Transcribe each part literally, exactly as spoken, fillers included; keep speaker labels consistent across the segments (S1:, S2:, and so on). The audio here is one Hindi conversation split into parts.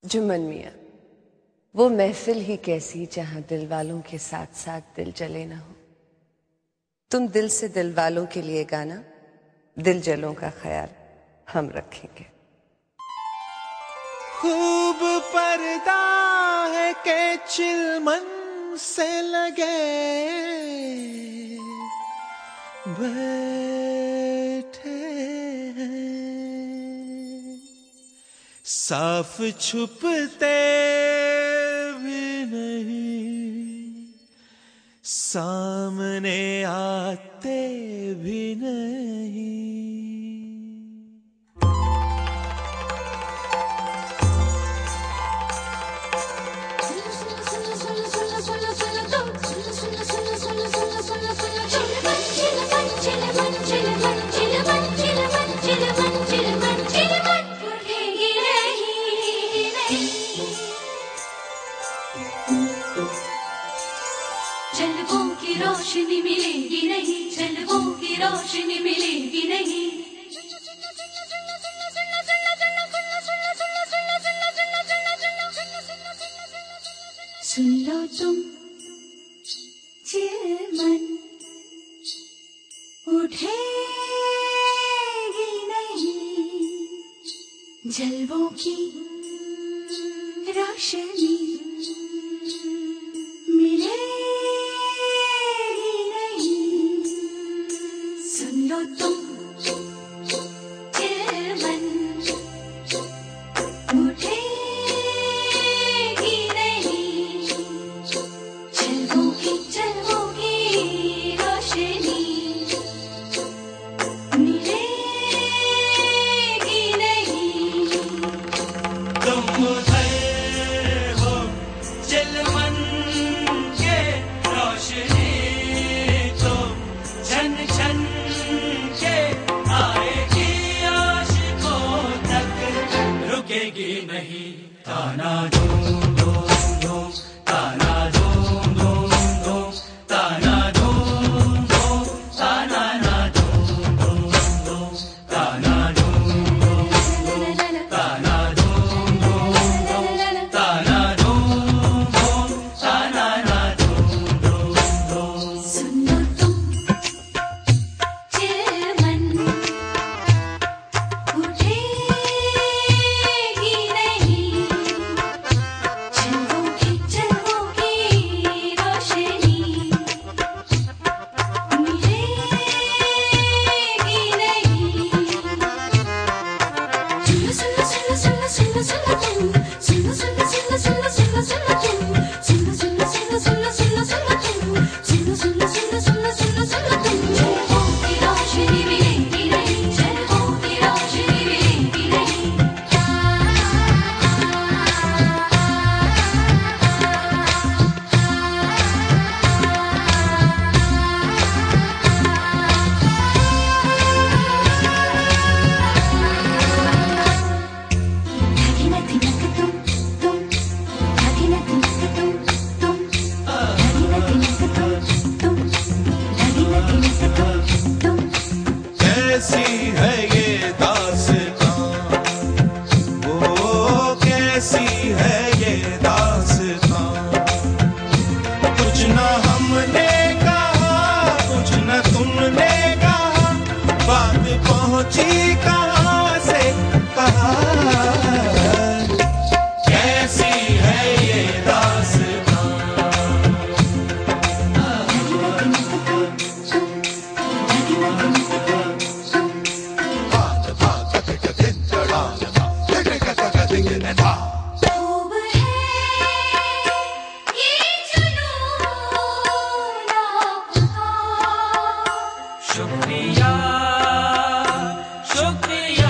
S1: जुम्मन मियाँ, वो महफिल ही कैसी जहां दिल वालों के साथ साथ दिल जले ना हो। तुम दिल से दिल वालों के लिए गाना, दिल जलों का ख्याल हम रखेंगे।
S2: खूब पर्दा है के चिलमन से लगे बैठे हैं, साफ छुपते भी नहीं, सामने आते भी नहीं।
S3: जलवों की रोशनी मिलेगी नहीं, जलवों की रोशनी मिलेगी नहीं। सुन लो तुम चिलमन, उठेगी नहीं, जलवों की रोशनी मिलेगी नहीं। सुन लो तुम चिलमन, उठेगी नहीं, जलवों की जलवों की रोशनी मिलेगी नहीं।
S2: तुम उधर हो चिलमन के, रोशनी तो छन छन के आएगी आशिकों तक, रुकेगी नहीं। ताना धूम धूम धूम, ताना धूम धूम धूम, ताना धूम धूम, ताना ना धूम धूम धूम, ताना धूम धूम धूम, ताना धूम धूम धूम, ताना धूम धूम, ताना ना धूम धूम धूम।
S3: सुन लो तुम चिलमन, उठेगी नहीं, जलवों की जलवों की रोशनी मिलेगी नहीं। सुन लो सुन लो सुन लो सुन लो सुन लो तुम, सुन लो सुन लो सुन लो सुन लो सुन लो सुन लो तुम, सुन लो सुन लो सुन लो सुन लो सुन लो सुन लो तुम, सुन लो सुन लो सुन लो सुन लो सुन लो सुन लो तुम। जलवों की रोशनी मिलेगी नहीं, जलवों की रोशनी मिलेगी नहीं। धागे न तिनक तुम तुम, धागे न तिनक तुम तुम, धागे न तिनक तुम तुम, धागे न तिनक तुम तुम।
S2: कैसी है ये दास्तां, वो कैसी है ये दास्तां, कुछ न हमने कहा, कुछ न तुमने कहा, बात पहुंची कहां से कहां। कैसी है ये दास्तां,
S3: धागे न तिनक तुम तुम, धागे न तिनक तुम तुम। खूब है ये जुनून आपका,
S2: शुक्रिया शुक्रिया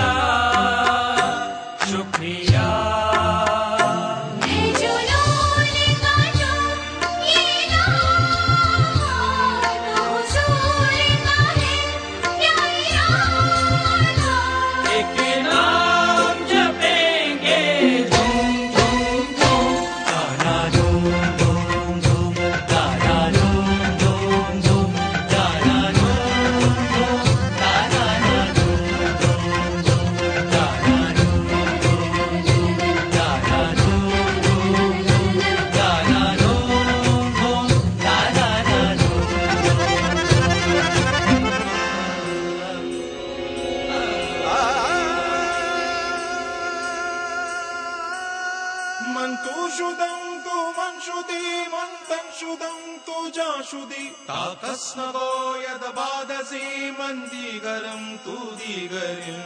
S2: शुक्रिया।
S3: है जुनून का जो ये नाम हुजूर का है, या यारा।
S2: एक नाम जपेंगे धूम Mantushudam tu manshudi mantanshudam tu jashudi takasnavo yadabadasi mandigaram tu digarim.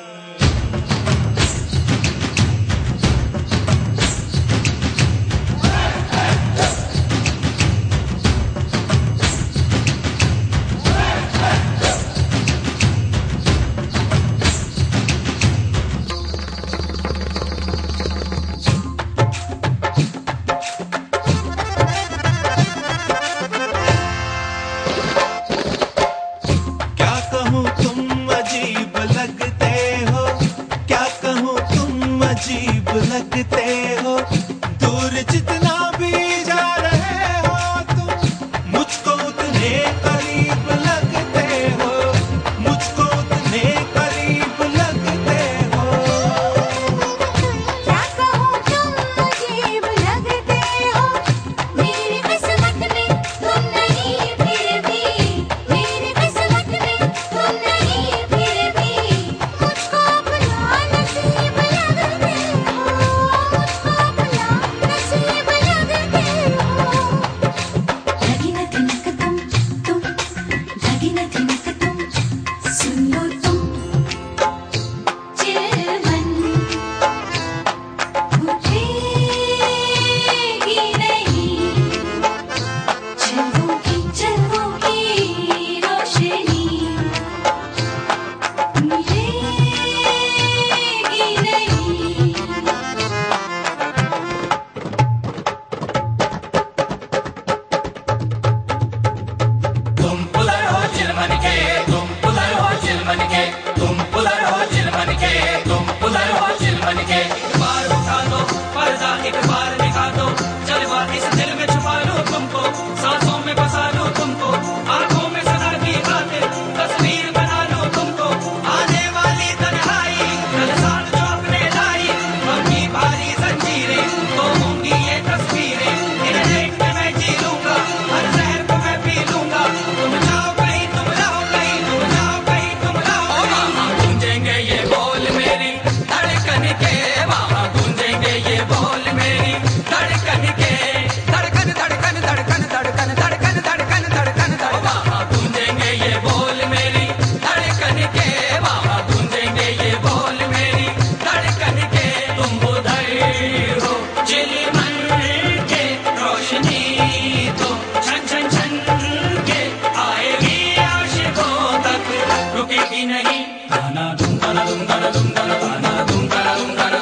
S2: लगते हो दूर जितना भी जा रहे हो तुम मुझको उतने करीब लगते हो मुझको उतने करीब लगते हो
S3: क्या कहूँ तुम अजीब लगते हो मेरी किस्मत में तुम नहीं फिर भी मेरी किस्मत में तुम नहीं फिर भी मुझको अपना नसीब लगते हो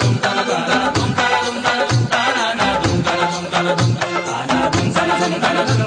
S2: Dum